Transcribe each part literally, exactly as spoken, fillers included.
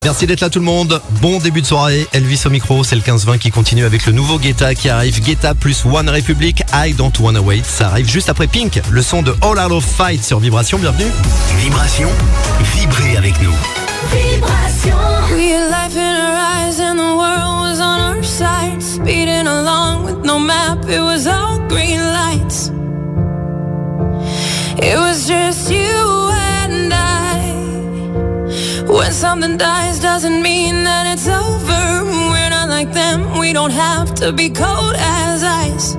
Merci d'être là tout le monde, bon début de soirée, Elvis au micro, c'est le quinze vingt qui continue avec le nouveau Guetta qui arrive, Guetta plus One Republic, I Don't Wanna Wait, ça arrive juste après Pink, le son de All Out of Fight sur Vibration, bienvenue. Vibration, vibrez avec nous. Vibration. We had life in our eyes and the world was on our side, speeding along with no map, it was all green lights. It was just you and I. When something dies doesn't mean that it's over. We're not like them, we don't have to be cold as ice.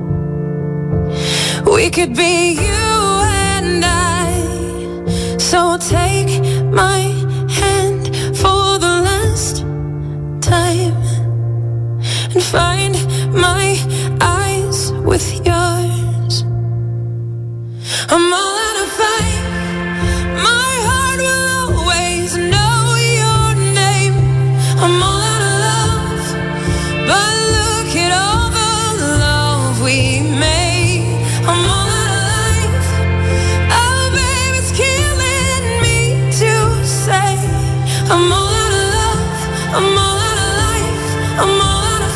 We could be you and I. So take my hand for the last time and find my eyes with yours. I'm all out of fight. My heart will always know your name. I'm all out of love, but look at all the love we made. I'm all out of life. Oh, babe, it's killing me to say. I'm all out of love. I'm all out of life. I'm all out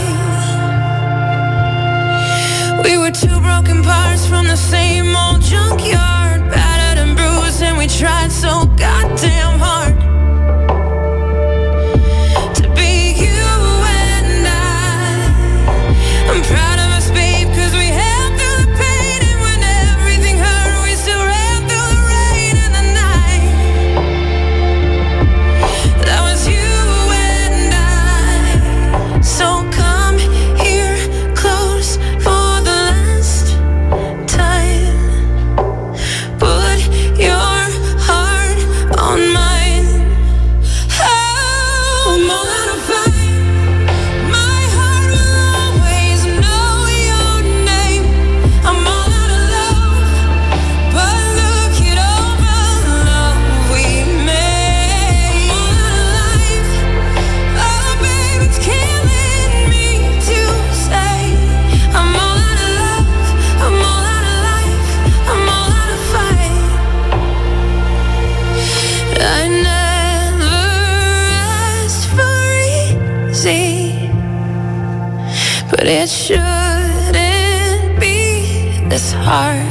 of fight. We were two broken parts from the same old junkyard, battered and bruised, and we tried so goddamn hard to be you and I. I'm proud of us, babe, cause we held through the pain, and when everything hurt, we still ran through the rain and the night. That was you and I. So come here close for the last time. Put your heart on mine. Oh, I'm all out of fight. My heart will always know your name. I'm all out of love, but look at all the love we made. I'm all out of life. Oh, babe, it's killing me to say. I'm all out of love. I'm all out of life. I'm all out of fight. I never asked for easy, but it shouldn't be this hard.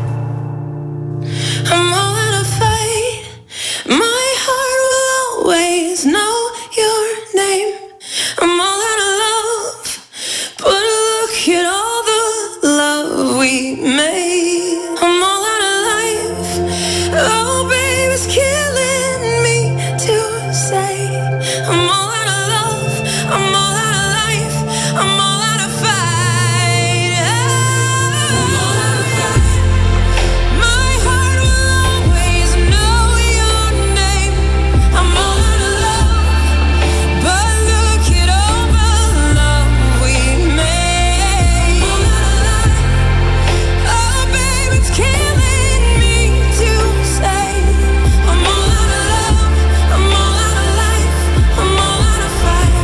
I'm all out of fight. My heart will always know your name. I'm all out of love, but look at all the love we made. I'm all out of life. Oh, babe, it's killing me to say. I'm all out of love. I'm all out of life. I'm all out of fight. I'm all out of fight. My heart will always know your name. I'm all out of love, but look at all the love we made. I'm all out of life. Oh, babe, it's killing me to say. I'm all out of love. I'm all out of life. I'm all out of fight.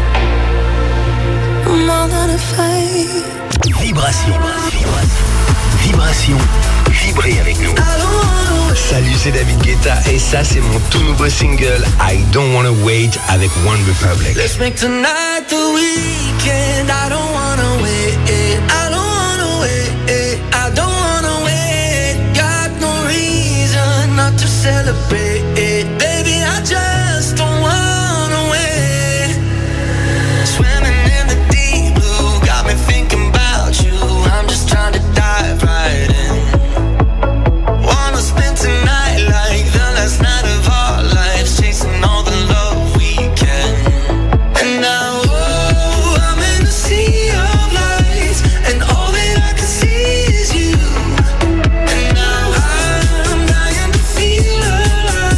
I'm all out of fight. Vibration, vibration, vibrez avec nous. Salut, c'est David Guetta et ça c'est mon tout nouveau single I Don't Wanna Wait avec One Republic. Let's make tonight the weekend. I don't wanna wait. I don't wanna wait. I don't wanna wait. Got no reason not to celebrate. Baby, I just don't wanna wait. Swimming in the deep blue got me thinking about you. I'm just trying to dive right in. Wanna spend tonight like the last night of our lives, chasing all the love we can. And now, oh, I'm in the sea of lights, and all that I can see is you. And now I'm dying to feel alive.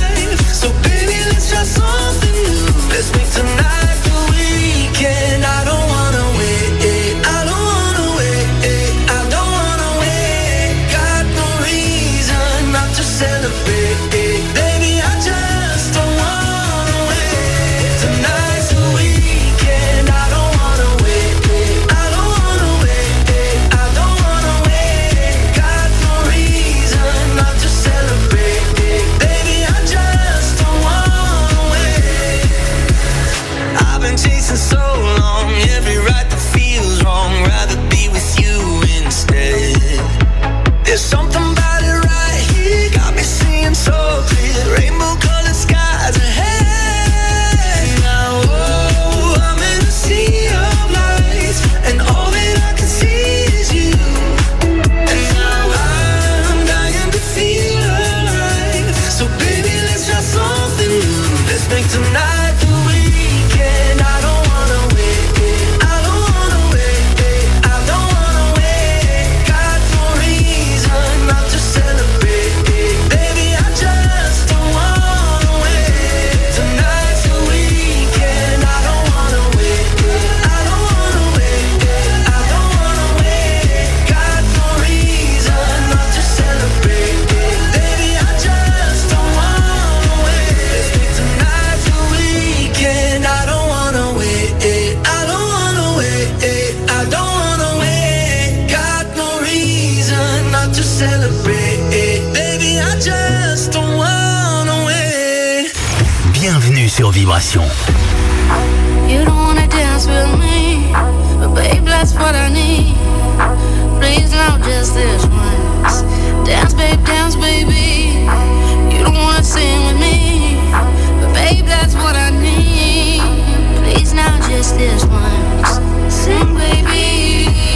Bienvenue sur Vibration. You don't wanna dance with me, but babe, that's what I need. Please, not just this once. Dance, babe, dance, baby. You don't wanna sing with me, but babe, that's what I need. Please, not just this once. Sing, baby.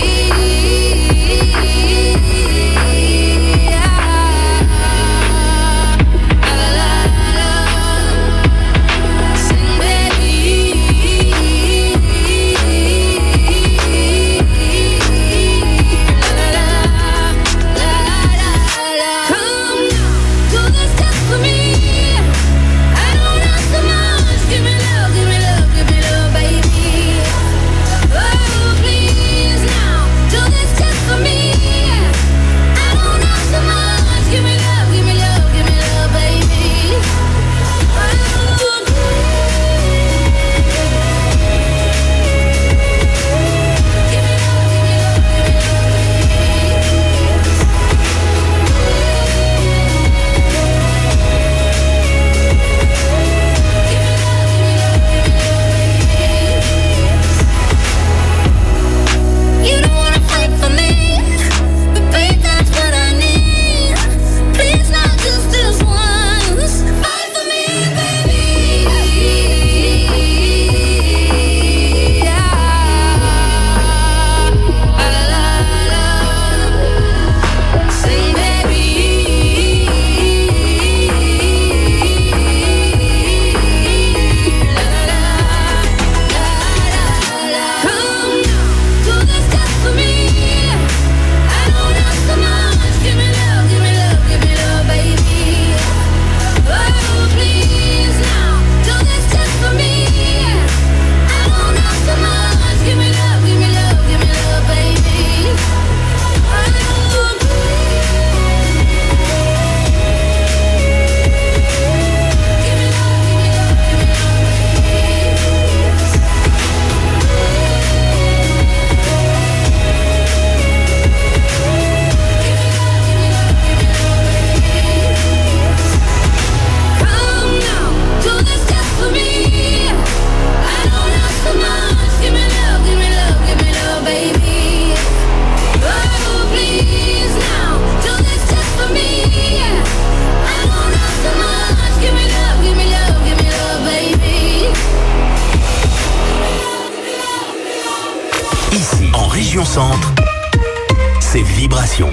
Centre, c'est Vibration.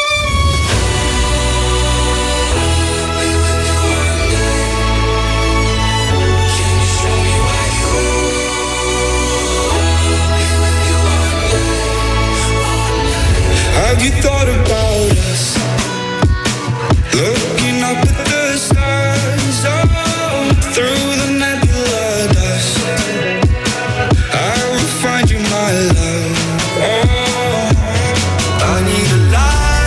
Have you thought about us? Looking up at the stars, oh, through the nebula dust. I will find you, my love. Oh, I need a light.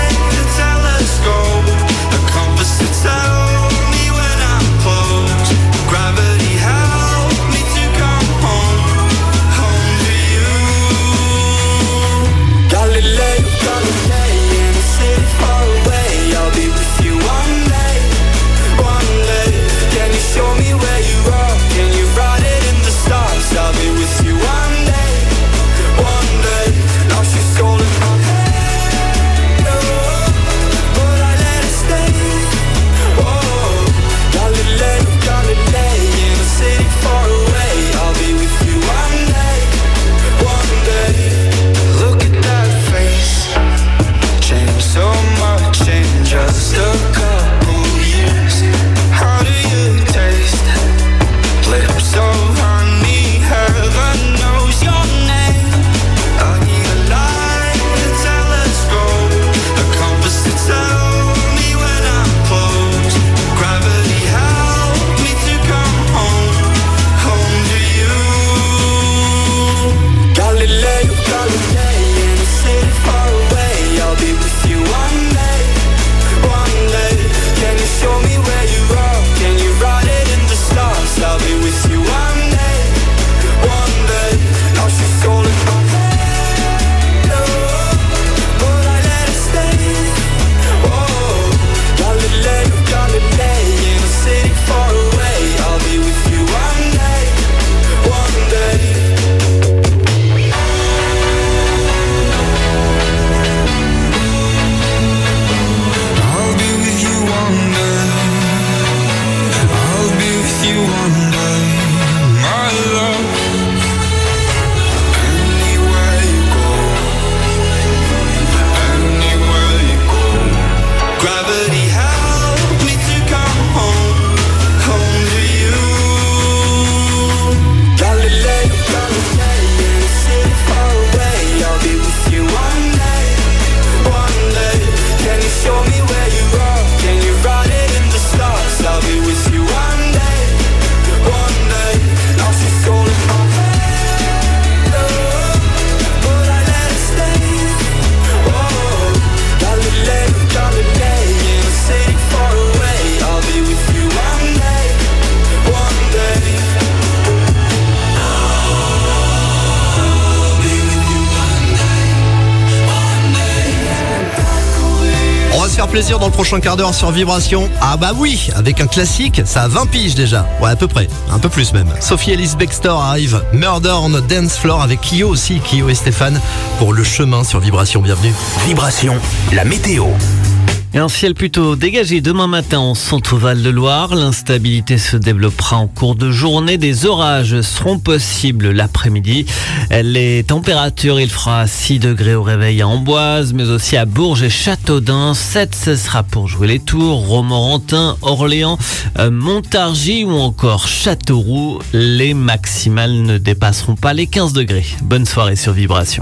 faire plaisir dans le prochain quart d'heure sur Vibration. Ah bah oui, avec un classique, ça a vingt piges déjà. Ouais, à peu près, un peu plus même. Sophie Ellis Bextor arrive, Murder on the Dance Floor avec Kyo aussi, Kyo et Stéphane pour Le Chemin sur Vibration. Bienvenue. Vibration, la météo. Et un ciel plutôt dégagé demain matin en Centre-Val-de-Loire. L'instabilité se développera en cours de journée. Des orages seront possibles l'après-midi. Les températures, il fera six degrés au réveil à Amboise, mais aussi à Bourges et Châteaudun. sept, ce sera pour jouer les tours. Romorantin, Orléans, Montargis ou encore Châteauroux. Les maximales ne dépasseront pas les quinze degrés. Bonne soirée sur Vibration.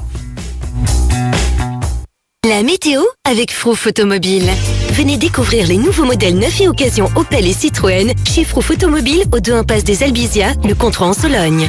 La météo avec Frouf Automobile. Venez découvrir les nouveaux modèles neufs et occasions Opel et Citroën chez Frouf Automobile au deux impasse des Albizia, le Contrôle en Sologne.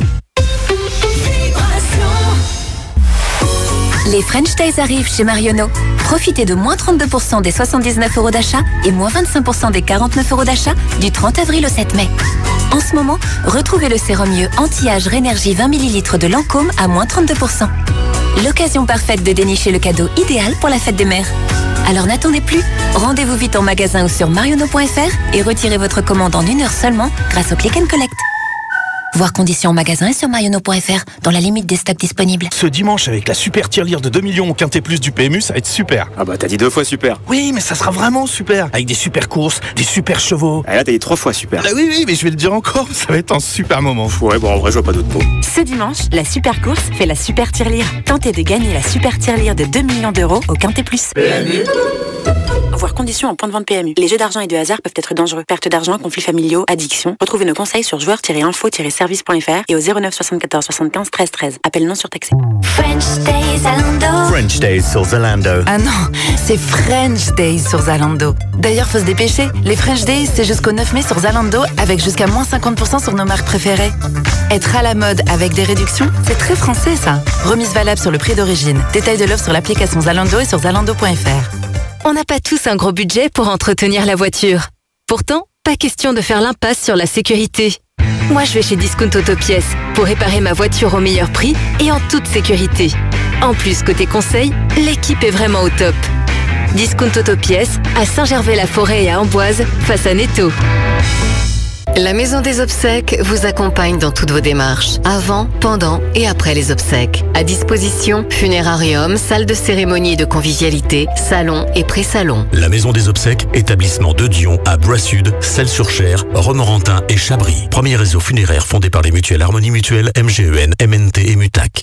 Les French Days arrivent chez Marionneau. Profitez de moins trente-deux pour cent des soixante-dix-neuf euros d'achat et moins vingt-cinq pour cent des quarante-neuf euros d'achat du trente avril au sept mai. En ce moment, retrouvez le sérum mieux anti-âge Rénergie vingt millilitres de Lancôme à moins trente-deux pour cent. L'occasion parfaite de dénicher le cadeau idéal pour la fête des mères. Alors n'attendez plus, rendez-vous vite en magasin ou sur marionneau point f r et retirez votre commande en une heure seulement grâce au Click and Collect. Voir conditions en magasin et sur marionneau point f r dans la limite des stocks disponibles. Ce dimanche, avec la super tirelire de deux millions au Quintet Plus du P M U, ça va être super. Ah bah t'as dit deux fois super. Oui, mais ça sera vraiment super. Avec des super courses, des super chevaux. Ah là t'as dit trois fois super. Ah oui, oui, mais je vais le dire encore, ça va être un super moment. Ouais, bon en vrai je vois pas d'autres mots. Ce dimanche, la super course fait la super tirelire. Tentez de gagner la super tirelire de deux millions d'euros au Quintet Plus. P M U. Voir conditions en point de vente P M U. Les jeux d'argent et de hasard peuvent être dangereux. Perte d'argent, conflits familiaux, addiction. Retrouvez nos conseils sur joueurs tiret info tiret service point f r et au zéro neuf soixante-quatorze soixante-quinze treize treize. Appel non surtaxé. French Days Zalando. French Days sur Zalando. Ah non, c'est French Days sur Zalando. D'ailleurs, faut se dépêcher. Les French Days, c'est jusqu'au neuf mai sur Zalando avec jusqu'à moins cinquante pour cent sur nos marques préférées. Être à la mode avec des réductions, c'est très français ça. Remise valable sur le prix d'origine. Détail de l'offre sur l'application Zalando et sur zalando point f r. On n'a pas tous un gros budget pour entretenir la voiture. Pourtant, pas question de faire l'impasse sur la sécurité. Moi, je vais chez Discount Autopièces pour réparer ma voiture au meilleur prix et en toute sécurité. En plus, côté conseil, l'équipe est vraiment au top. Discount Autopièces à Saint-Gervais-la-Forêt et à Amboise, face à Netto. La Maison des Obsèques vous accompagne dans toutes vos démarches, avant, pendant et après les obsèques. À disposition, funérarium, salle de cérémonie et de convivialité, salon et pré-salon. La Maison des Obsèques, établissement de Dion à Bois-Sud, Celles-sur-Cher, Romorantin et Chabris. Premier réseau funéraire fondé par les mutuelles Harmonie Mutuelle, M G E N, M N T et Mutac.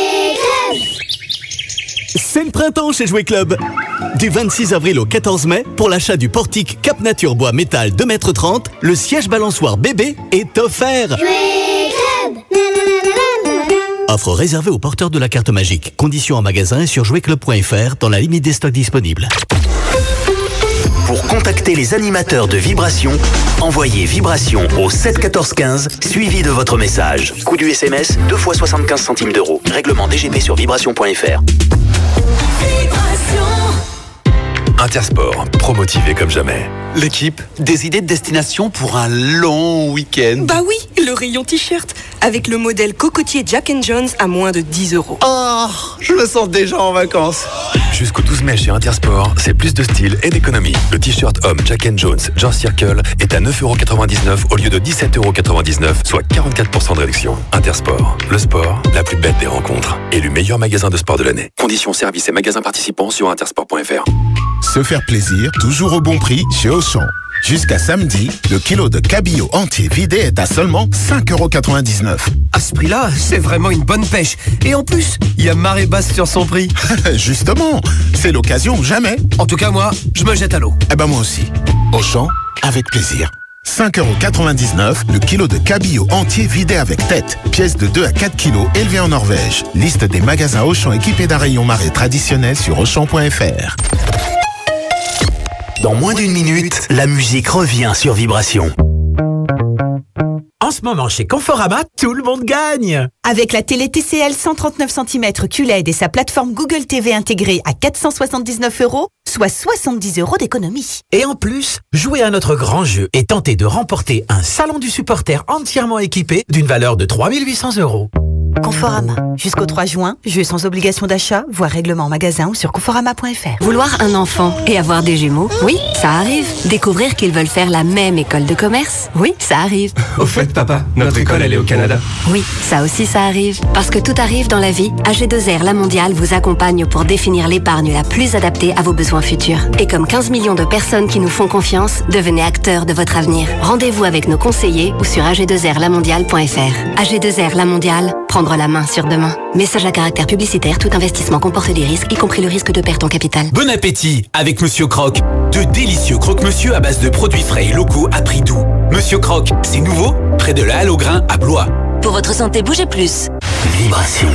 C'est le printemps chez Jouet Club. Du vingt-six avril au quatorze mai, pour l'achat du portique Cap Nature Bois Métal deux mètres trente, le siège balançoire bébé est offert. Jouet Club. Offre réservée aux porteurs de la carte magique. Conditions en magasin et sur jouet club point f r dans la limite des stocks disponibles. Pour contacter les animateurs de Vibration, envoyez Vibration au sept quatorze quinze, suivi de votre message. Coût du S M S, deux fois soixante-quinze centimes d'euros. Règlement D G P sur vibration point f r. Intersport, promotivé comme jamais. L'équipe, des idées de destination pour un long week-end. Bah oui, le rayon t-shirt, avec le modèle cocotier Jack and Jones à moins de dix euros. Oh, je me sens déjà en vacances. Jusqu'au douze mai chez Intersport, c'est plus de style et d'économie. Le t-shirt homme Jack and Jones George Circle est à neuf euros quatre-vingt-dix-neuf au lieu de dix-sept euros quatre-vingt-dix-neuf, soit quarante-quatre pour cent de réduction. Intersport, le sport, la plus belle des rencontres. Élu meilleur magasin de sport de l'année. Conditions, services et magasins participants sur intersport point f r. Se faire plaisir, toujours au bon prix chez Auchan. Jusqu'à samedi, le kilo de cabillaud entier vidé est à seulement cinq euros quatre-vingt-dix-neuf. À ce prix-là, c'est vraiment une bonne pêche. Et en plus, il y a marée basse sur son prix. Justement, c'est l'occasion ou jamais. En tout cas, moi, je me jette à l'eau. Eh ben moi aussi. Auchan, avec plaisir. cinq euros quatre-vingt-dix-neuf, le kilo de cabillaud entier vidé avec tête. Pièce de deux à quatre kilos, élevée en Norvège. Liste des magasins Auchan équipés d'un rayon marée traditionnel sur auchan point f r. Dans moins d'une minute, la musique revient sur Vibration. En ce moment, chez Conforama, tout le monde gagne. Avec la télé T C L cent trente-neuf centimètres Q L E D et sa plateforme Google T V intégrée à quatre cent soixante-dix-neuf euros, soit soixante-dix euros d'économie. Et en plus, jouez à notre grand jeu et tentez de remporter un salon du supporter entièrement équipé d'une valeur de trois mille huit cents euros. Conforama. Jusqu'au trois juin, jeu sans obligation d'achat, voire règlement en magasin ou sur conforama point f r. Vouloir un enfant et avoir des jumeaux, oui, ça arrive. Découvrir qu'ils veulent faire la même école de commerce, oui, ça arrive. Au fait, papa, notre école, elle est au Canada. Oui, ça aussi, ça arrive. Parce que tout arrive dans la vie, A G deux R La Mondiale vous accompagne pour définir l'épargne la plus adaptée à vos besoins futurs. Et comme quinze millions de personnes qui nous font confiance, devenez acteurs de votre avenir. Rendez-vous avec nos conseillers ou sur A G deux R la mondiale point f r. A G deux R La Mondiale, prendre la main sur demain. Message à caractère publicitaire, tout investissement comporte des risques, y compris le risque de perte en capital. Bon appétit avec Monsieur Croc. De délicieux croque-monsieur à base de produits frais et locaux à prix doux. Monsieur Croc, c'est nouveau, près de la Halle au Grain à Blois. Pour votre santé, bougez plus. Vibration.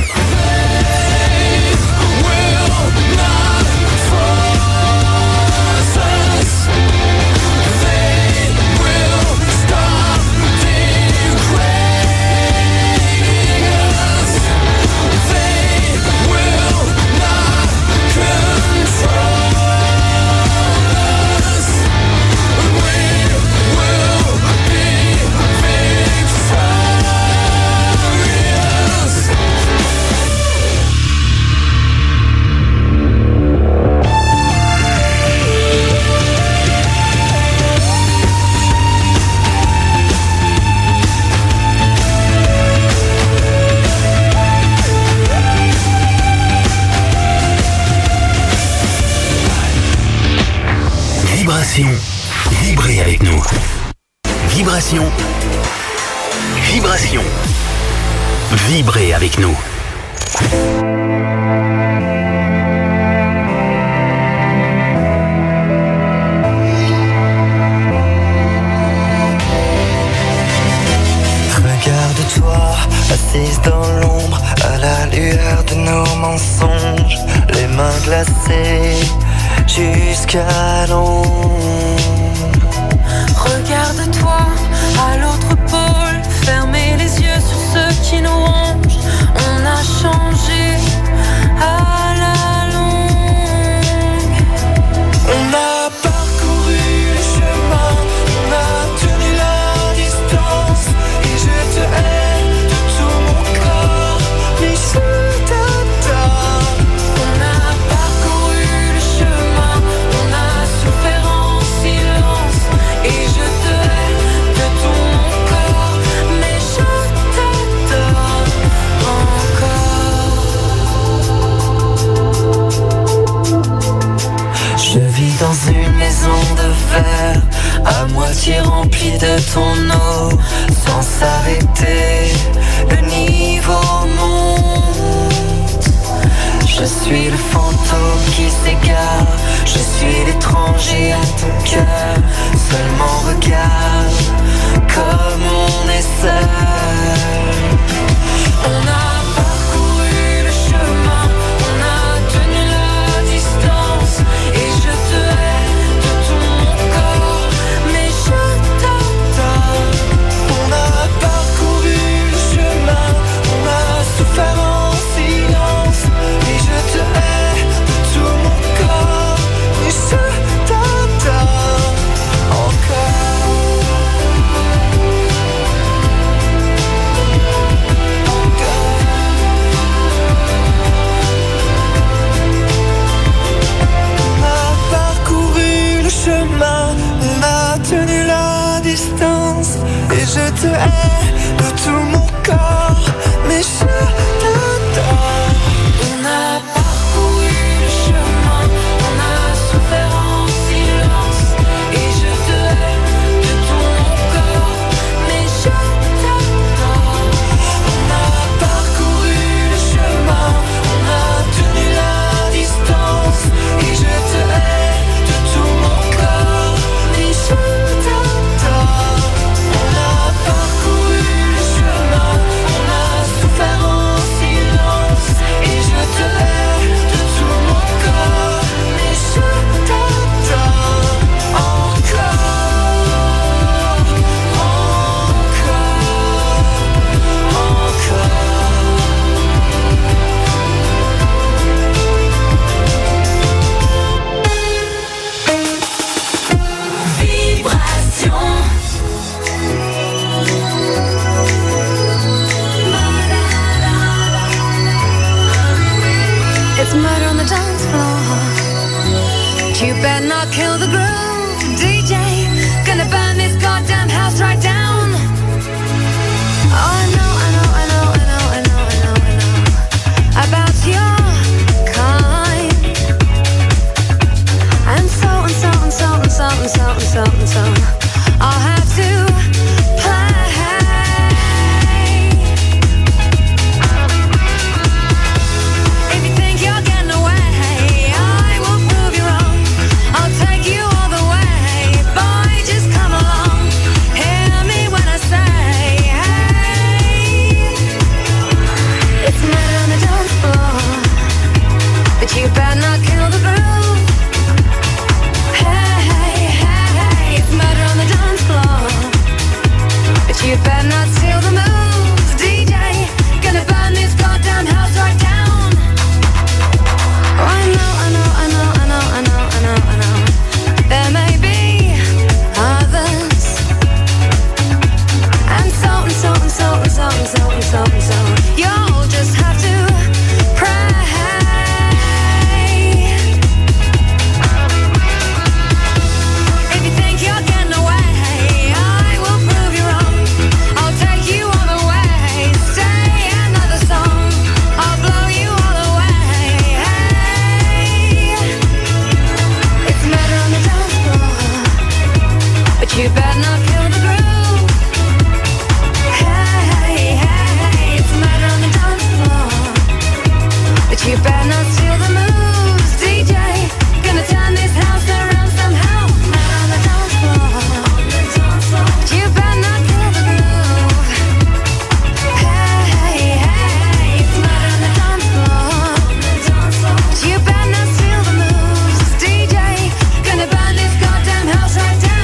Vibrez avec nous. Vibration. Vibration. Vibrez avec nous. Regarde-toi, assise dans l'ombre, à la lueur de nos mensonges, les mains glacées jusqu'à l'ombre. Regarde-toi à l'autre pôle, fermez les yeux sur ce qui nous ronge. On a changé à la longue. On a parcouru le chemin, on a tenu la distance, et je te hais de tout mon corps, mais je t'adore. On a parcouru le chemin, on a souffert en silence, et je te hais de tout mon corps, mais je t'adore encore. Je vis dans une maison de verre, à moitié remplie de ton eau, sans s'arrêter, le niveau monte. Je suis le fantôme qui s'égare, je suis l'étranger à ton cœur. Seulement regarde comme on est seul. On a parcouru le chemin, on a tenu la distance, et je te hais de tout mon corps, mais je t'adore. On a parcouru le chemin, on a souffert en silence, et je te hais de tout mon corps, mais je t'adore. But you better not kill the groove, D J. Gonna burn this goddamn house right down. Oh, I know, I know, I know, I know, I know, I know, I know about your kind. And so and so and so and so and so and so and so I'll have to play. If you think you're getting away, I will prove you wrong. I'll take you all the way. Boy, just come along. Hear me when I say, hey. It's murder on the dance floor, but you better not kill the groove. Hey, hey, hey, hey. It's murder on the dance floor, but you better not steal the moves, D J. Gonna burn this goddamn house right down. Oh, I know, I know, I know, I know, I know, I know, I know. There may be others, and so and so and so and so and so and so and so. You'll just have to pray. If you think you're getting away, I will prove you wrong. I'll take you all the way. Stay another song, I'll blow you all away. Hey, it's murder on the dance floor, but you better not kill the groove. Hey, hey, hey, it's murder on the dance floor, but you better not steal the moves, D J. Gonna turn this house around somehow. Murder on the dance floor, but you better not kill the groove. Hey, hey, hey, it's murder on the dance floor, but you better not steal the moves, D J. Gonna burn this goddamn house right down.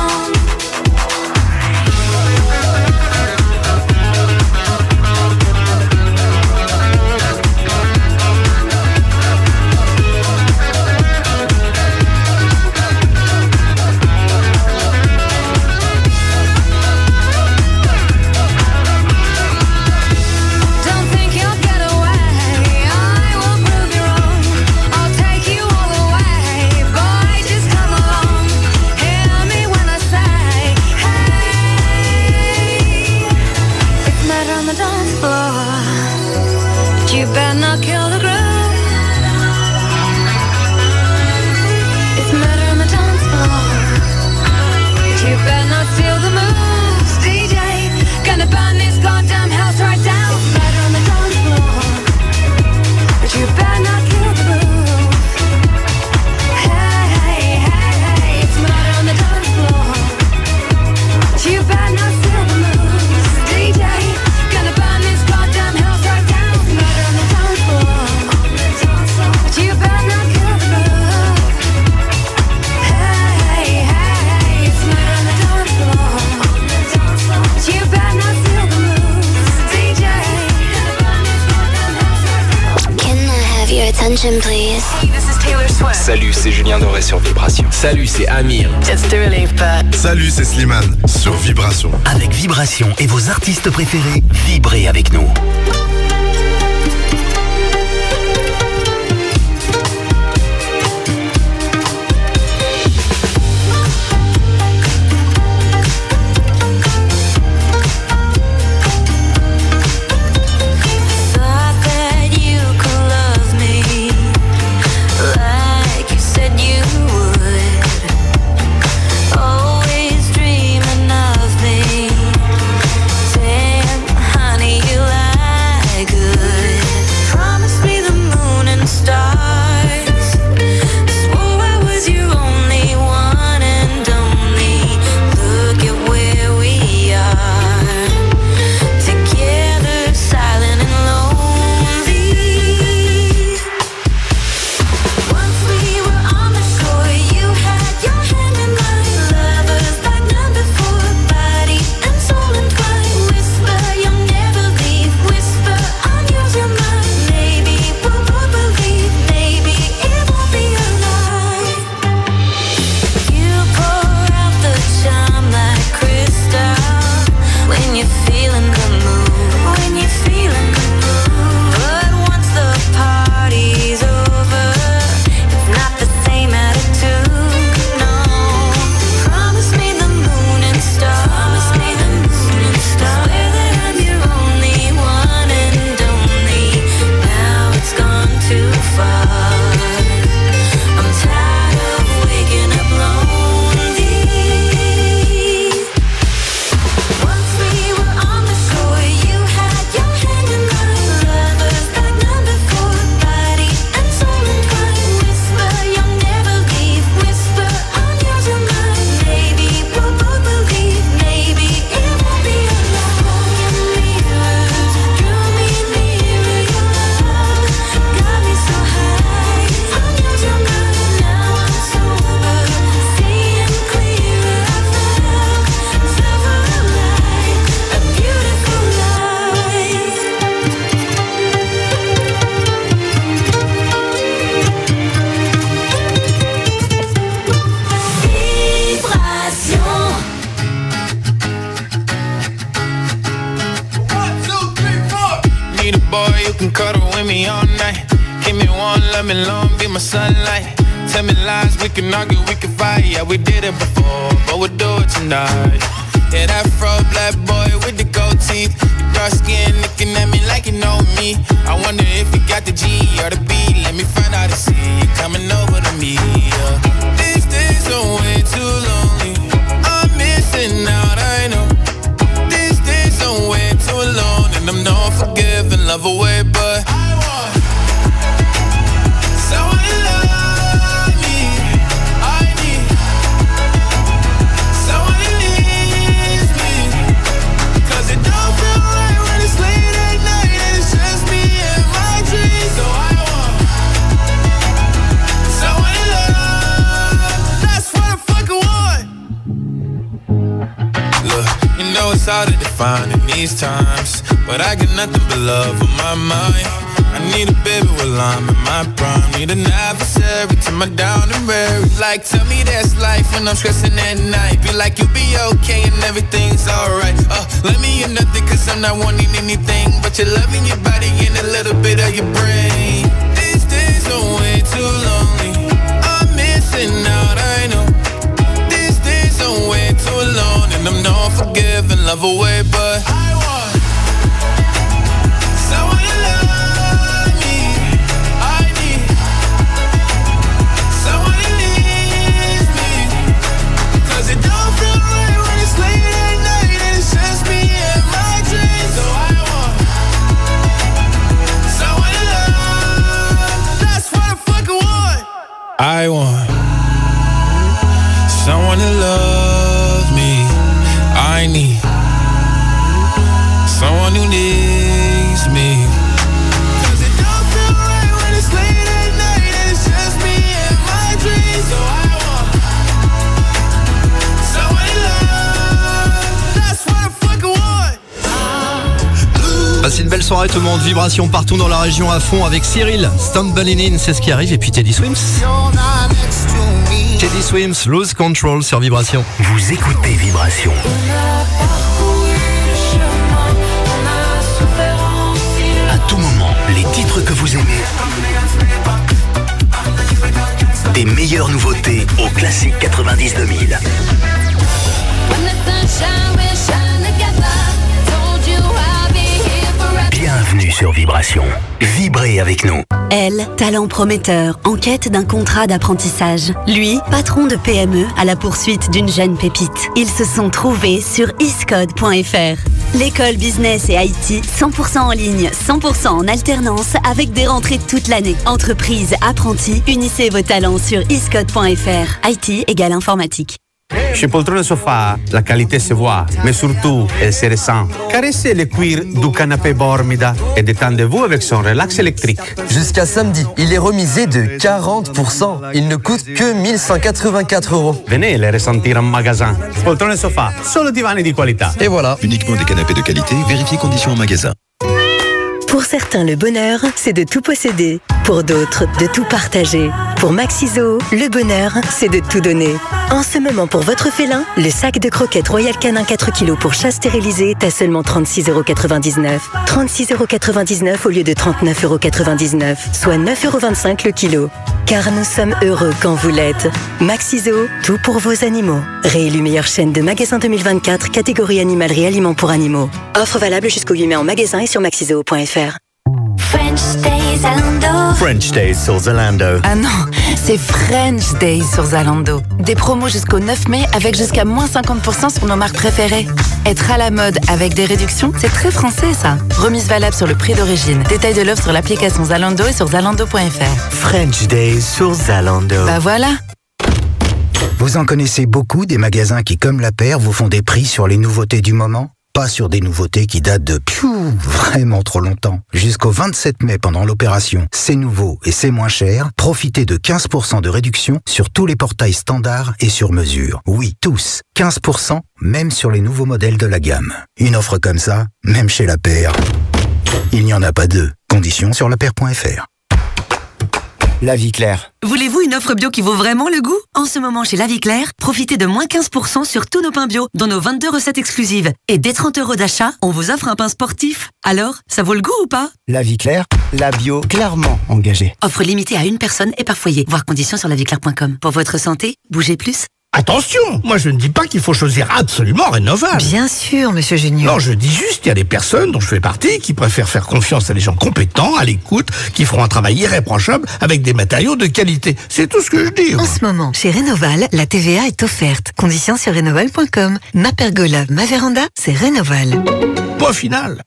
Don't think you'll get away, I will prove you wrong. I'll take you all the way. Boy, just come along. Hear me when I say, hey. It's murder on the dance floor, but you better not kill the groove. It's murder on the dance floor, but you better not steal the moves, D J. Gonna burn this goddamn house right down. It's murder on the dance floor, but you better not kill the groove. Hey, hey, hey, hey, it's murder on the dance floor, but you better not steal the moves, D J. Gonna burn this goddamn house right down. It's murder on the dance floor, but you better not kill the groove. Hey, hey, hey, it's murder on the dance floor, but you better not steal the moves, D J. Can I have your attention, please? This is Taylor Swift. Salut, c'est Julien Doré sur Vibration. Salut, c'est Amir. It's Dua Lipa. Salut, c'est Slimane sur Vibration. Avec Vibration et vos artistes préférés, vibrez avec nous. Thought that you could love me like you said you would. Always dreaming of me. Damn, honey, you lied. can cuddle with me all night. Give me one, let me long, be my sunlight. Tell me lies, we can argue, we can fight. Yeah, we did it before, but we'll do it tonight. Yeah, that fro black boy with the gold teeth. Your dark skin looking at me like you know me. I wonder if you got the G or the B. Let me find out and see you coming over to me. Yeah. These days are way too lonely. I'm missing out, I know. These days are way too alone. And I'm not forgiving, love away, but I want someone to love me. I need someone to leave me. Cause it don't feel right when it's late at night and it's just me and my dreams. So I want someone to love. That's what I fucking want. Look, you know it's hard to define in these times, but I got nothing but love on my mind. I need a baby while I'm in my prime. Need an adversary to my down and weary. Like, tell me that's life when I'm stressing at night. Be like, you'll be okay and everything's alright. Uh, let me in nothing cause I'm not wanting anything but you're loving your body and a little bit of your brain. These days are way too lonely. I'm missing out, I know. These days are way too alone. And I'm not forgiving, love away, but I want someone to love. I want someone to love me. I need someone who needs me. Cause it don't feel right when it's late at night and it's just me and my dreams. So I want someone to love. That's what I fucking want. Passez une belle soirée tout le monde, vibration partout dans la région à fond avec Cyril, Stumbling In, c'est ce qui arrive, et puis Teddy Swims. Teddy Swims, Lose Control sur Vibration. Vous écoutez Vibration. À tout moment, les titres que vous aimez. Des meilleures nouveautés au classique quatre-vingt-dix deux mille. Bienvenue sur Vibration. Vibrez avec nous. Elle, talent prometteur, en quête d'un contrat d'apprentissage. Lui, patron de P M E à la poursuite d'une jeune pépite. Ils se sont trouvés sur iscode point f r. L'école business et I T, cent pour cent en ligne, cent pour cent en alternance, avec des rentrées toute l'année. Entreprise, apprentis, unissez vos talents sur iscode point f r. I T égale informatique. Chez Poltrone Sofa, la qualité se voit, mais surtout, elle se ressent. Caressez le cuir du canapé Bormida et détendez-vous avec son relax électrique. Jusqu'à samedi, il est remisé de quarante pour cent. Il ne coûte que mille cent quatre-vingt-quatre euros. Venez le ressentir en magasin. Poltrone Sofa, solo divani di qualità. Et voilà. Uniquement des canapés de qualité, vérifiez conditions en magasin. Pour certains, le bonheur, c'est de tout posséder. Pour d'autres, de tout partager. Pour Maxiso, le bonheur, c'est de tout donner. En ce moment, pour votre félin, le sac de croquettes Royal Canin quatre kilos pour chat stérilisé est à seulement trente-six euros quatre-vingt-dix-neuf. trente-six euros quatre-vingt-dix-neuf au lieu de trente-neuf euros quatre-vingt-dix-neuf, soit neuf euros vingt-cinq le kilo. Car nous sommes heureux quand vous l'êtes. Maxiso, tout pour vos animaux. Réélu meilleure chaîne de magasins deux mille vingt-quatre, catégorie animalerie aliments pour animaux. Offre valable jusqu'au huit mai en magasin et sur maxiso point f r. French Days Zalando. French Days sur Zalando. Ah non, c'est French Days sur Zalando. Des promos jusqu'au neuf mai avec jusqu'à moins cinquante pour cent sur nos marques préférées. Être à la mode avec des réductions, c'est très français ça. Remise valable sur le prix d'origine. Détail de l'offre sur l'application Zalando et sur zalando point f r. French Days sur Zalando. Bah voilà. Vous en connaissez beaucoup des magasins qui, comme la paire, vous font des prix sur les nouveautés du moment? Pas sur des nouveautés qui datent de piou, vraiment trop longtemps. Jusqu'au vingt-sept mai, pendant l'opération C'est nouveau et c'est moins cher, profitez de quinze pour cent de réduction sur tous les portails standards et sur mesure. Oui, tous. quinze pour cent, même sur les nouveaux modèles de la gamme. Une offre comme ça, même chez la paire, il n'y en a pas deux. Conditions sur la paire point f r. La Vie Claire. Voulez-vous une offre bio qui vaut vraiment le goût? En ce moment, chez La Vie Claire, profitez de moins quinze pour cent sur tous nos pains bio, dont nos vingt-deux recettes exclusives. Et dès trente euros d'achat, on vous offre un pain sportif. Alors, ça vaut le goût ou pas? La Vie Claire, la bio clairement engagée. Offre limitée à une personne et par foyer. Voir conditions sur la vie claire point com. Pour votre santé, bougez plus. Attention, moi je ne dis pas qu'il faut choisir absolument Rénoval. Bien sûr, monsieur Junior. Non, je dis juste qu'il y a des personnes dont je fais partie qui préfèrent faire confiance à des gens compétents, à l'écoute, qui feront un travail irréprochable avec des matériaux de qualité. C'est tout ce que je dis. En ce moment, chez Rénoval, la T V A est offerte. Conditions sur rénoval point com. Ma pergola, ma véranda, c'est Rénoval. Point final.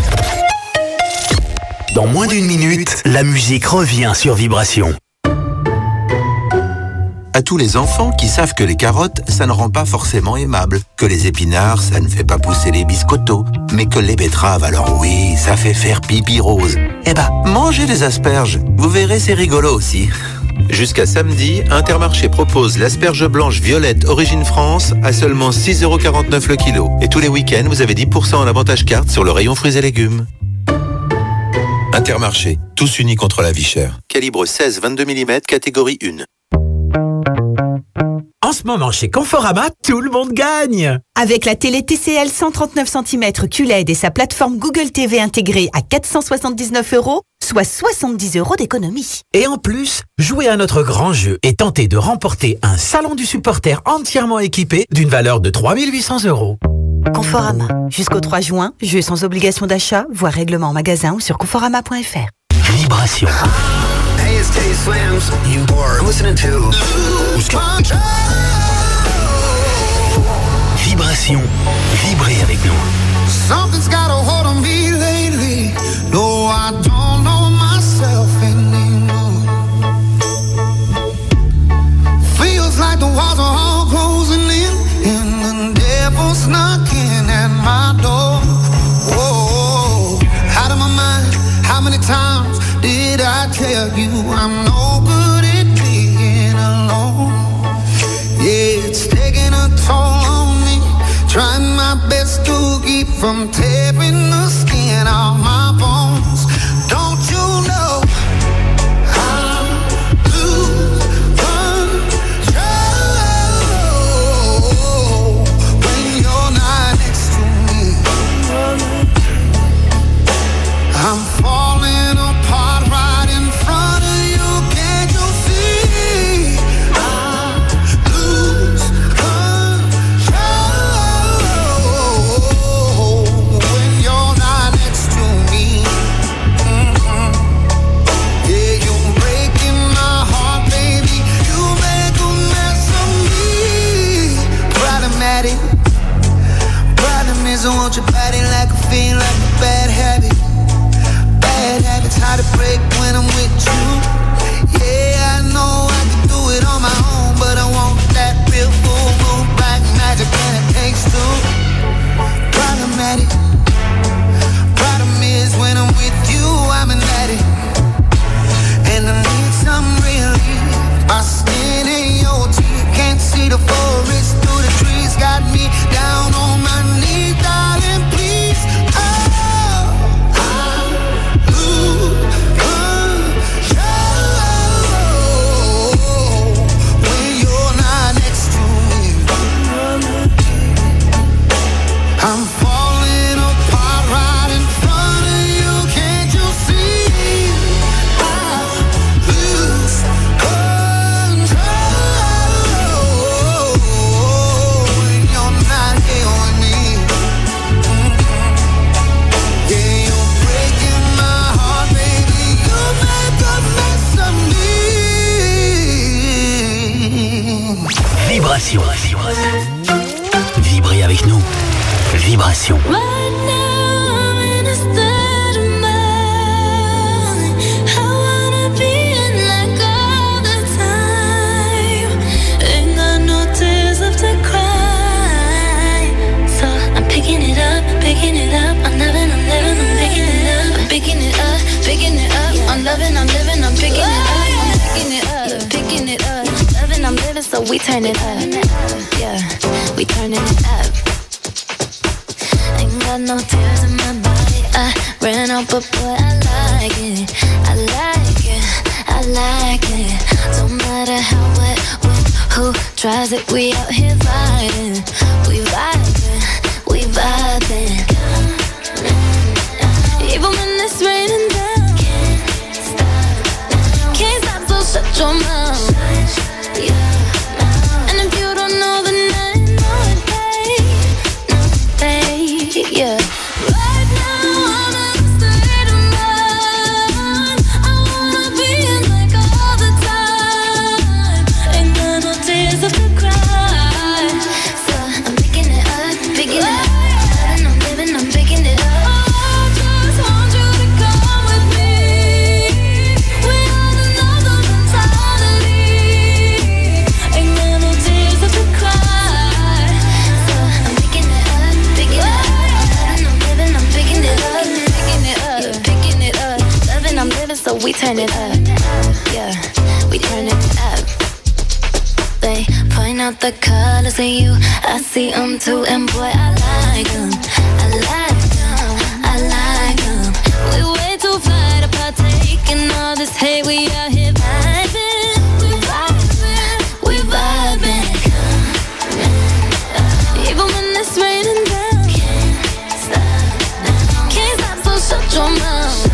Dans moins d'une minute, la musique revient sur Vibration. À tous les enfants qui savent que les carottes, ça ne rend pas forcément aimable, que les épinards, ça ne fait pas pousser les biscottos, mais que les betteraves, alors oui, ça fait faire pipi rose. Eh ben, mangez les asperges, vous verrez, c'est rigolo aussi. Jusqu'à samedi, Intermarché propose l'asperge blanche violette Origine France à seulement six euros quarante-neuf le kilo. Et tous les week-ends, vous avez dix pour cent en avantage carte sur le rayon fruits et légumes. Intermarché, tous unis contre la vie chère. Calibre seize vingt-deux millimètres, catégorie un. En ce moment, chez Conforama, tout le monde gagne. Avec la télé T C L cent trente-neuf centimètres Q L E D et sa plateforme Google T V intégrée à quatre cent soixante-dix-neuf euros, soit soixante-dix euros d'économie. Et en plus, jouez à notre grand jeu et tentez de remporter un salon du supporter entièrement équipé d'une valeur de trois mille huit cents euros. Conforama. Jusqu'au trois juin, jeu sans obligation d'achat, voire règlement en magasin ou sur conforama point f r. Vibration. Hey, it's Teddy Swims. You are listening to Lose Control. Vibration. Vibrez avec nous. Something's got a hold on me lately. No, I don't know myself anymore. Feels like the walls are all closing in, and the devil's knocking at my door. Whoa, out of my mind. How many times did I tell you I'm no good at being alone? Yeah, it's taking a toll on me. Trying my best to keep from tearing the skin off my bones. Don't you know I lose control when you're not next to me? I'm falling apart right in front of you. Can't you see? I lose control when you're not next to me. Mm-hmm. Yeah, you're breaking my heart, baby. You make a mess of me. Problematic. Problem is I want your body like a fiend, like a bad habit. Bad habits hard to break when I'm with you. Yeah, I know I can do it on my own, but I want that real full moon black magic and it takes two. Problematic. Problem is when I'm with you, I'm an addict, and I need some relief. My skin in your teeth, can't see the forest through the trees. Got me down on my knees, darling, please. Oh, I lose control when you're not next to me. I'm falling apart right in front of you. Can't you see? I lose control when you're not here with me. Yeah, you're breaking my heart, baby. You make a mess of me. Vibration. Vibrez avec nous. Vibration. Picking it up, picking it up. I'm loving, I'm living, I'm picking it up. I'm picking it up, picking it up. I'm loving, I'm living, I'm picking it up. I'm picking it up, picking it up. Loving, I'm living, so we turn it up. Yeah, we turning it up. Ain't got no tears in my body. I ran out, but boy, I like it. I like it, I like Who tries it? We out here vibing, we vibing, we vibing. Even when it's raining down, can't stop, can't stop, so shut your mouth. And if you don't know, then I know it, babe, no, babe, yeah. Right now I'm in a state of mind, I wanna be in like all the time. Ain't got no tears left to cry, so I'm picking it up, picking it up. And I'm living, I'm picking it up. I just want you to come with me. We on another mentality. Ain't got no tears left to cry, so I'm picking it up, picking it up. And I'm living, I'm picking it up, picking it up, yeah, picking it up. Loving, I'm living, so we turn it up. Yeah, we turn it up. They point out the colors in you, I see them too, and boy, I like them, I like them, I like them. We way too fly to partake in all this hate, we out here vibing, we vibing, we vibing. Even when it's raining down, can't stop, can't stop, so shut your mouth.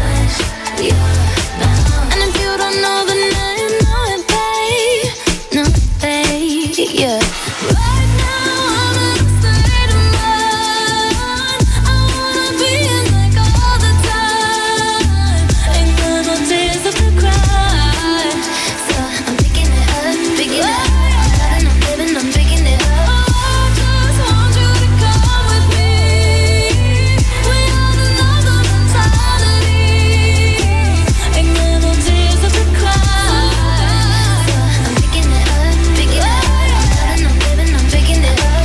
And if you don't know, then I know it, babe, no, babe, yeah. Right now I'm in a state of mind, I wanna be in like all the time. Ain't got no tears left to cry, so I'm picking it up, picking it up. And I'm living, I'm picking it up. I just want you to come with me. We on another mentality. Ain't got no tears left to cry, so I'm picking it up, picking it up. And I'm living, I'm picking it up.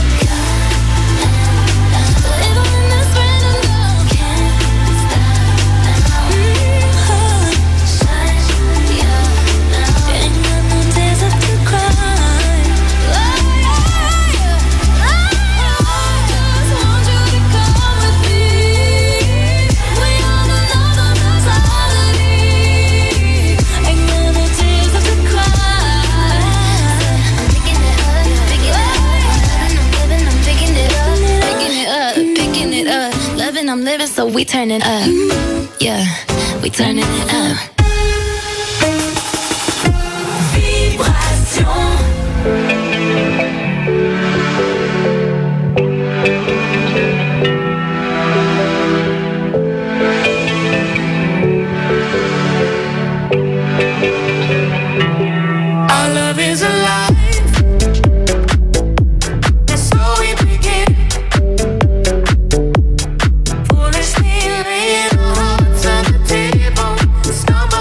Even when it's raining down, can't stop. Mm-hmm. Yeah. Ain't got no tears left to cry. I just want you to come with me. We on another mentality. Ain't got no tears left to cry. I'm picking it up, picking it up. And I'm living, I'm picking it up, picking it up, picking it up. Loving, I'm living, so we turn it up. Yeah, we turning it up. Our love is alive, and so we begin. Foolishly laying our hearts on the table, stumble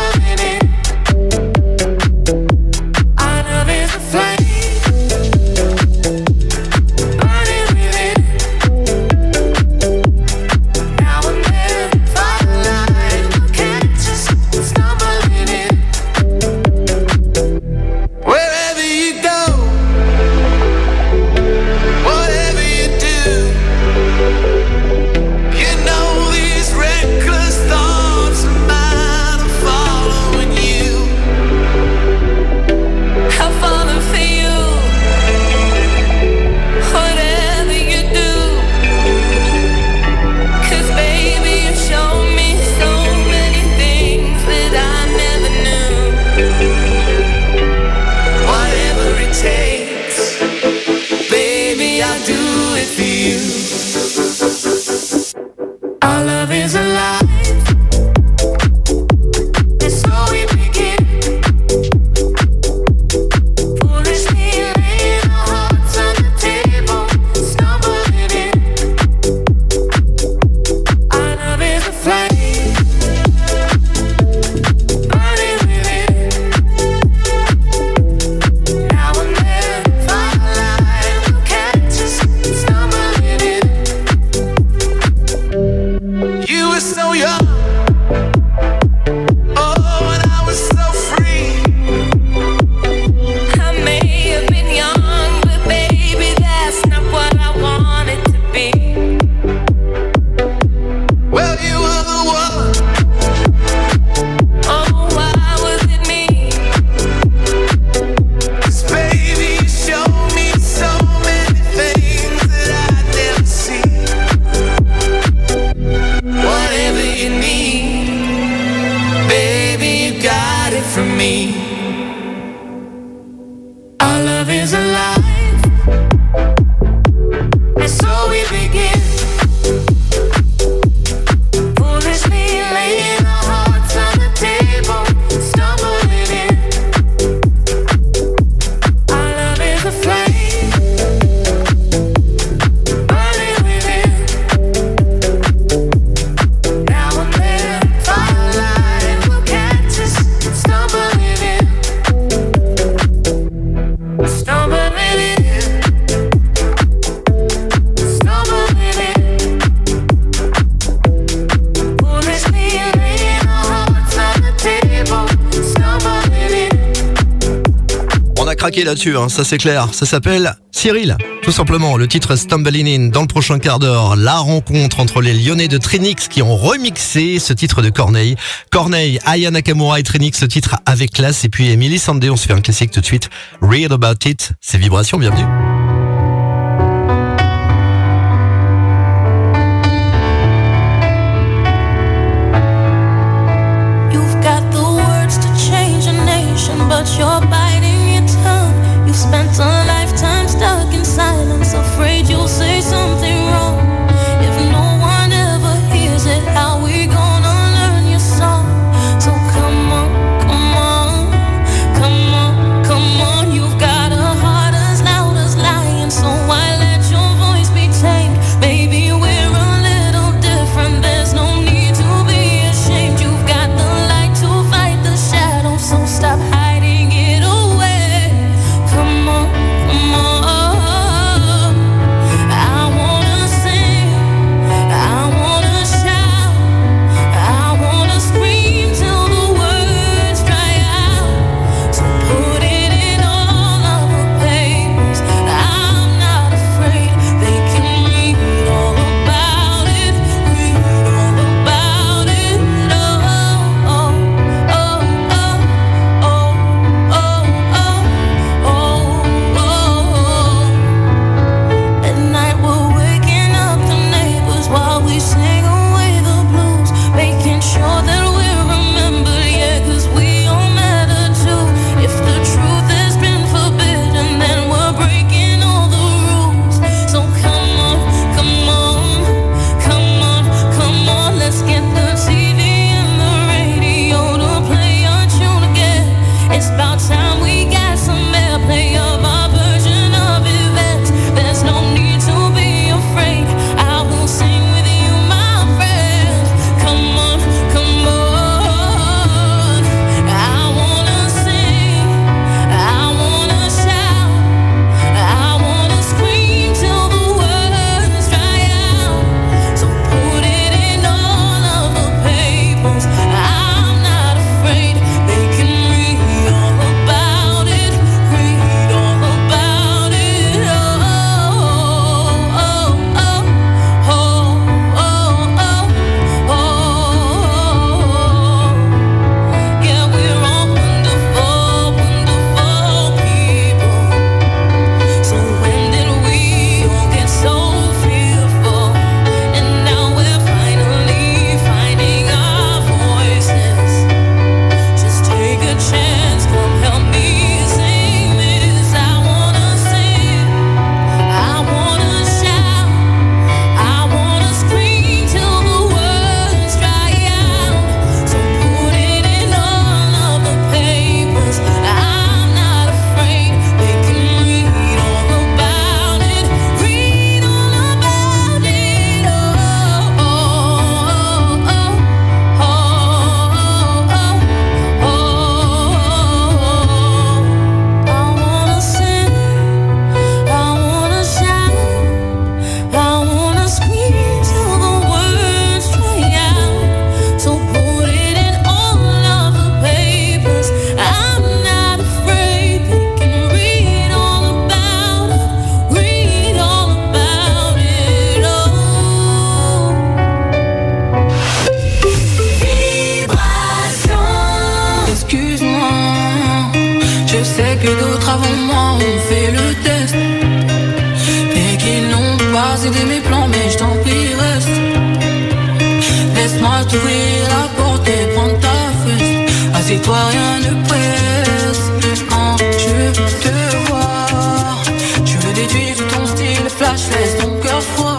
craquer là-dessus, hein, ça c'est clair. Ça s'appelle Cyril, tout simplement. Le titre Stumbling In. Dans le prochain quart d'heure, la rencontre entre les Lyonnais de Trinix qui ont remixé ce titre de Corneille. Corneille, Aya Nakamura et Trinix, ce titre avec classe. Et puis Emily Sandé, on se fait un classique tout de suite. Read About It, c'est Vibration, bienvenue. But you're biting your tongue. You've spent a lifetime stuck in silence, afraid you'll say something wrong. If no one ever hears it, how we gonna learn your song? So come on, come on, come on, come on. You've got a heart as loud as lion, so why let your voice be tamed? Baby, we're a little different, there's no need to be ashamed. You've got the light to fight the shadow, so stop hiding. Aider mes plans, mais je t'en prie reste. Laisse-moi t'ouvrir la porte et prendre ta fesse. Assieds-toi, rien ne presse. Quand je veux te voir, je veux déduire tout ton style flash, laisse ton cœur froid.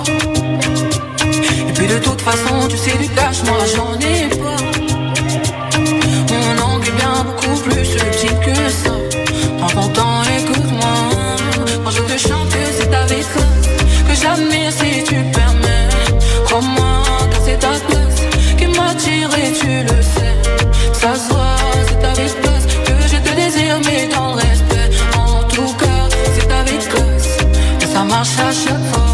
Et puis de toute façon, tu sais du cash, moi j'en ai pas. Mon angle est bien beaucoup plus subtil que ça. Prends ton temps, écoute-moi. Quand je te chante, c'est avec toi que j'admire si tu permets. Crois-moi que c'est ta place qui m'attire et tu le sais. Ça se voit, c'est avec place que je te désire, mais dans le respect. En tout cas, c'est avec classe que ça marche à chaque fois.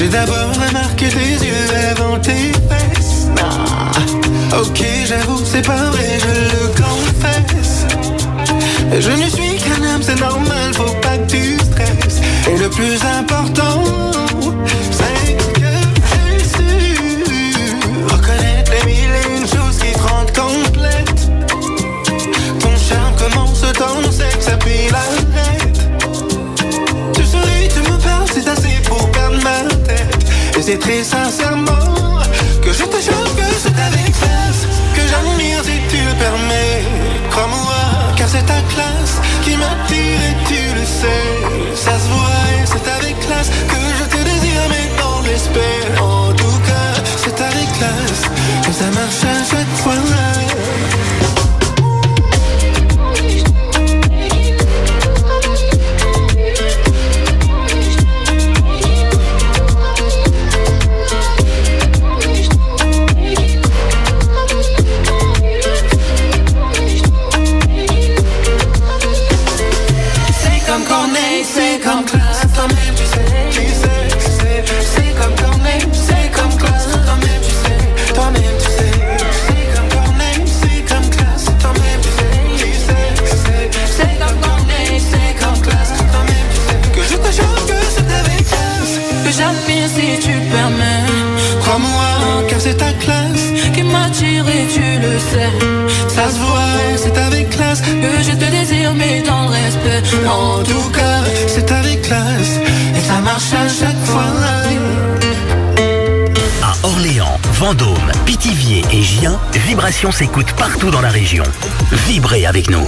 J'ai d'abord remarqué tes yeux avant tes fesses. Ah, ok, j'avoue, c'est pas vrai, je le confesse. Je ne suis qu'un homme, c'est normal, faut pas que tu stresses. Et le plus important, c'est que j'ai su reconnaître les mille et une choses qui te rendent complète. Ton charme commence dans le sexe, puis l'arrête. Tu souris, tu me parles, c'est assez pour perdre ma tête. Et c'est très sincèrement que je te jure que c'est avec classe que j'admire si tu le permets. Crois-moi, car c'est ta classe qui m'attire et tu le sais. Ça se voit et c'est avec classe que je te désire, mais dans l'esprit. En tout cas, c'est avec classe que ça marche à chaque fois. C'est comme classe, toi-même tu sais, tu sais, tu sais. C'est comme Corneille, c'est comme classe, toi-même tu sais, toi-même tu sais. C'est comme Corneille, c'est comme classe, toi-même tu sais, tu sais, tu sais. C'est comme Corneille, c'est comme classe, toi-même tu sais. Que je te jure que c'est avec classe que j'admire si tu le permets. Crois-moi, car c'est ta classe qui m'attire et tu le sais. Ça se voit, c'est avec classe que je te désire, mais dans le respect. En tout cas, c'est avec classe et ça marche à chaque fois. À Orléans, Vendôme, Pithiviers et Gien, Vibration s'écoute partout dans la région. Vibrez avec nous.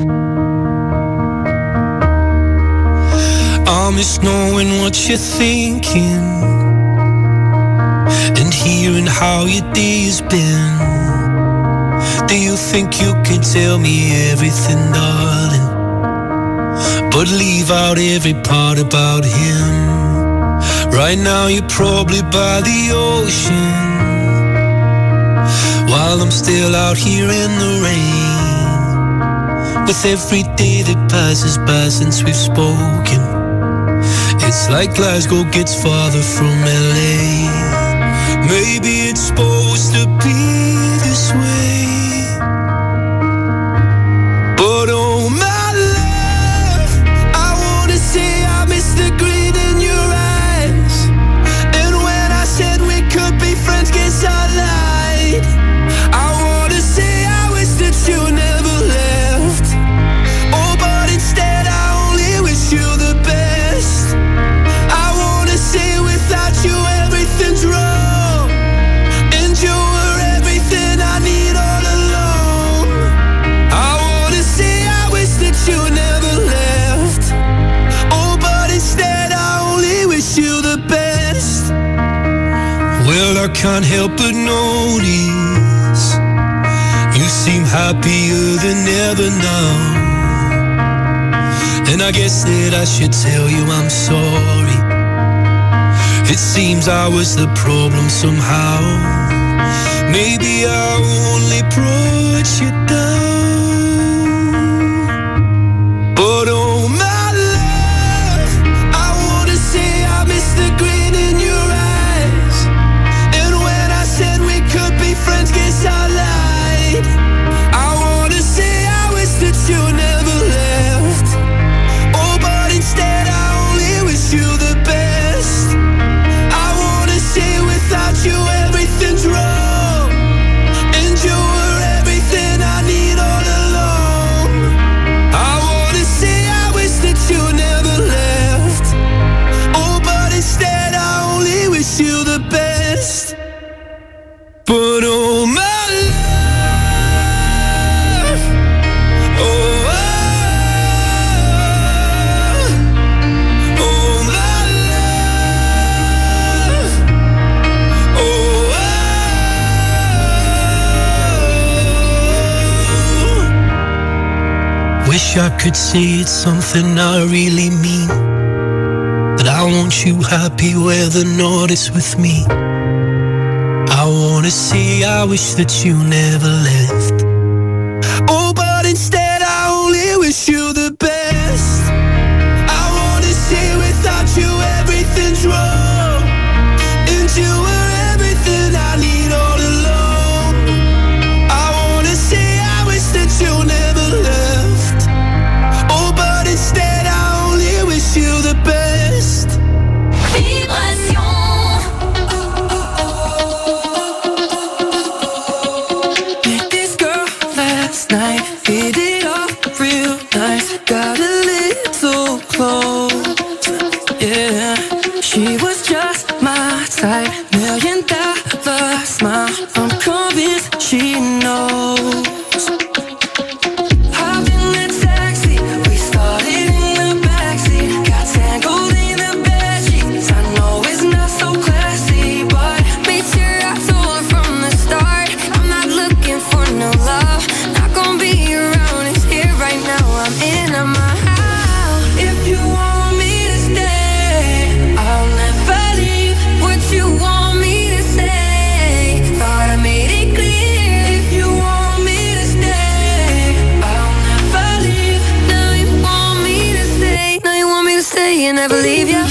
I miss knowing what you're thinking and hearing how your day's been. Do you think you can tell me everything, darling, but leave out every part about him? Right now you're probably by the ocean, while I'm still out here in the rain. With every day that passes by since we've spoken, it's like Glasgow gets farther from L A. Maybe it's supposed to be this way, but oh my love, I wanna say I miss the green in your eyes. And when I said we could be friends, guess I lied. I wanna say I wish that you never left. Oh, but instead I only wish you the best. I wanna say without you everything's wrong, and you were everything I need all along. I wanna say I wish that you never left. Oh, but instead I only wish you the best. Well, I can't help but notice you seem happier than ever now, and I guess that I should tell you I'm sorry. It seems I was the problem somehow. Maybe I only brought you down, but oh my love, I wanna say I miss the green in your eyes. And when I said we could be friends, guess I lied. I wanna say I wish that you never left. Oh, but instead I only wish you the best. I wanna say without you everything's wrong, and you were everything I need all along. I wanna say I wish that you never left. Oh, but instead I only wish you the best. But oh my love, oh, oh, oh my love, oh, oh. Wish I could say it's something I really mean, that I want you happy whether or not it's with me. I wanna say I wish that you never left. Oh, but instead I only wish you the best. I wanna say without you everything's wrong, She was just my type, million dollar smile. I'm convinced she knows. Hopped in the taxi, we started in the backseat. Got tangled in the bedsheets. I know it's not so classy, but made sure I told her from the start, I'm not looking for no love. Not gonna be around, it's here right now. I'm in my house. If you want me to stay, I'll never leave. What you want me to say, thought I made it clear. If you want me to stay, I'll never leave. Now you want me to stay, now you want me to stay and never leave you.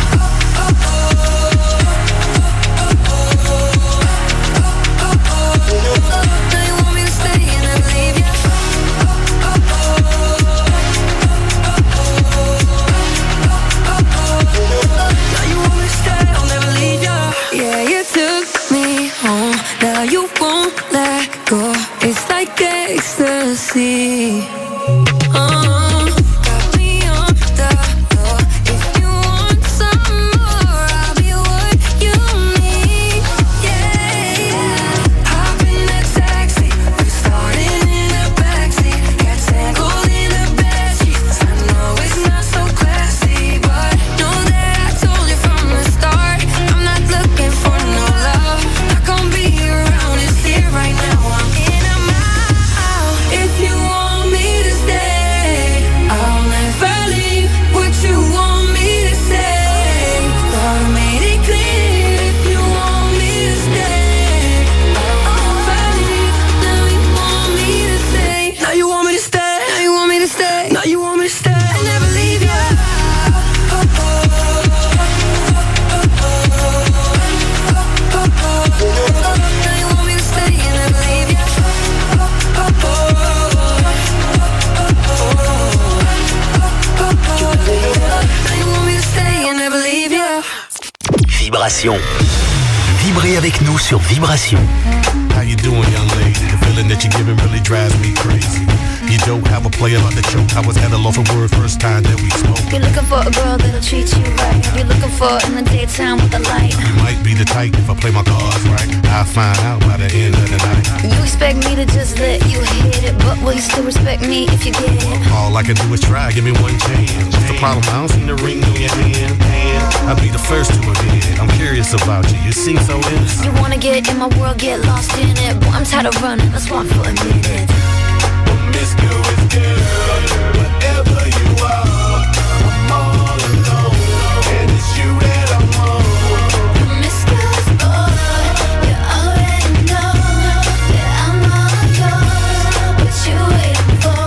Now you won't let go. It's like ecstasy. Uh, got me on the floor. If you want some more, I'll be what you need. Yeah, yeah. Hop in the taxi, we started in the backseat. Got tangled in the bedsheets. I know it's not so classy, but know that I told you from the start, I'm not looking for no love. Not gonna be around, it's here right now. I'm in a mile. If you want me to stay, I'll never leave. What you want me to say, thought I made it clear. If you want me to stay, I'll never leave. Now you want me to stay, now you want me to stay, now you want me to stay, now you want me to stay, I'll never leave you. Vibration. Vibrez avec nous sur Vibration. How you doing, young lady? The feeling that you're giving really drives me crazy. You don't have a player like the choke. I was at a loaf of word first time that we spoke. You're looking for a girl that'll treat you right. You're looking for in the daytime with the light. You might be the type if I play my cards right. I'll find out by the end of the night. You expect me to just let you hit it, but will you still respect me if you get it? All I can do is try, give me one chance. What's the problem? I don't see the ring on your hand. I'll be the first to admit it. I'm curious about you. You seem so innocent. You wanna get in my world, get lost in it. Boy, I'm tired of running. Let's walk for a minute. Promiscuous girl, whatever you are, I'm all alone, and it's you that I want. Promiscuous boy, you already know that I'm all yours. What you waiting for?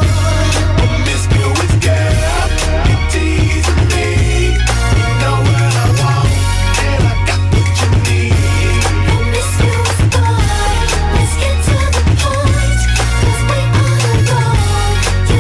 Promiscuous girl, you're teasing me. You know what I want, and I got what you need. Promiscuous boy, let's get to the point, 'cause we all alone. You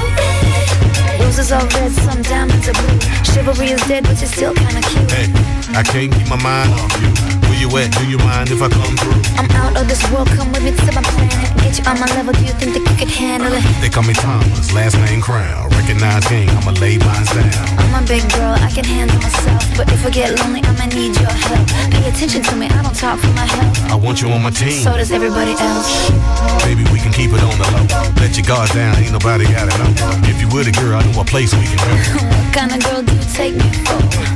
ready? Roses are red, some diamonds are blue. Chivalry is dead, but you're still kinda cute. Hey, I can't keep my mind off you. Where you at? Do you mind if I come through? I'm out of this world, come with me to my planet. Get you on my level, do you think that you could handle it? They call me Thomas, last name Crown. Recognize game, I'ma lay mine down. I'm a big girl, I can handle myself. But if I get lonely, I'ma need your help. Pay attention to me, I don't talk for my health. I want you on my team. So does everybody else. Baby, we can keep it on the low. Let your guard down, ain't nobody got it on. If you were the girl, I know a place we can go. What kind of girl do you take me for?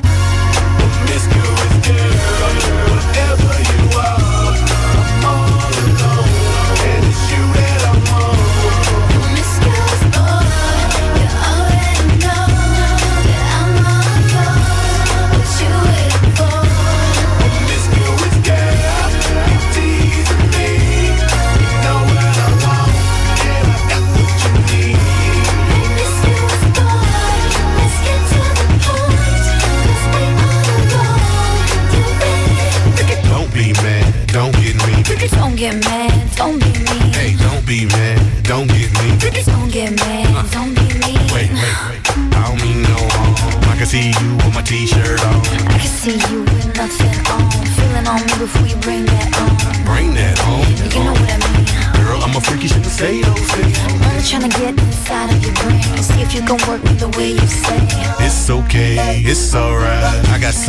Promiscuous girl, whatever you are, I'm all alone, and it's you that I want. Promiscuous boy, you already know that I'm all yours. What you waiting for? Promiscuous girl, you're teasing me. You know what I want, and I got what you need. Promiscuous boy, let's get to the point, 'cause we all alone. You ready? Don't be mad, don't get me. Don't get mad, don't be mean. Hey, don't be mad, don't get me. Don't get mad, don't be mean. Wait, wait, wait, I don't mean no harm. I can see you with my t-shirt on. I can see you with nothing on. Feeling on me before you bring that on. Bring that on. You know what I mean. Girl, I'm a freaky, shouldn't say those things. I'm only trying to get inside of your brain. See if you can work me the way you say. It's okay, it's alright. I got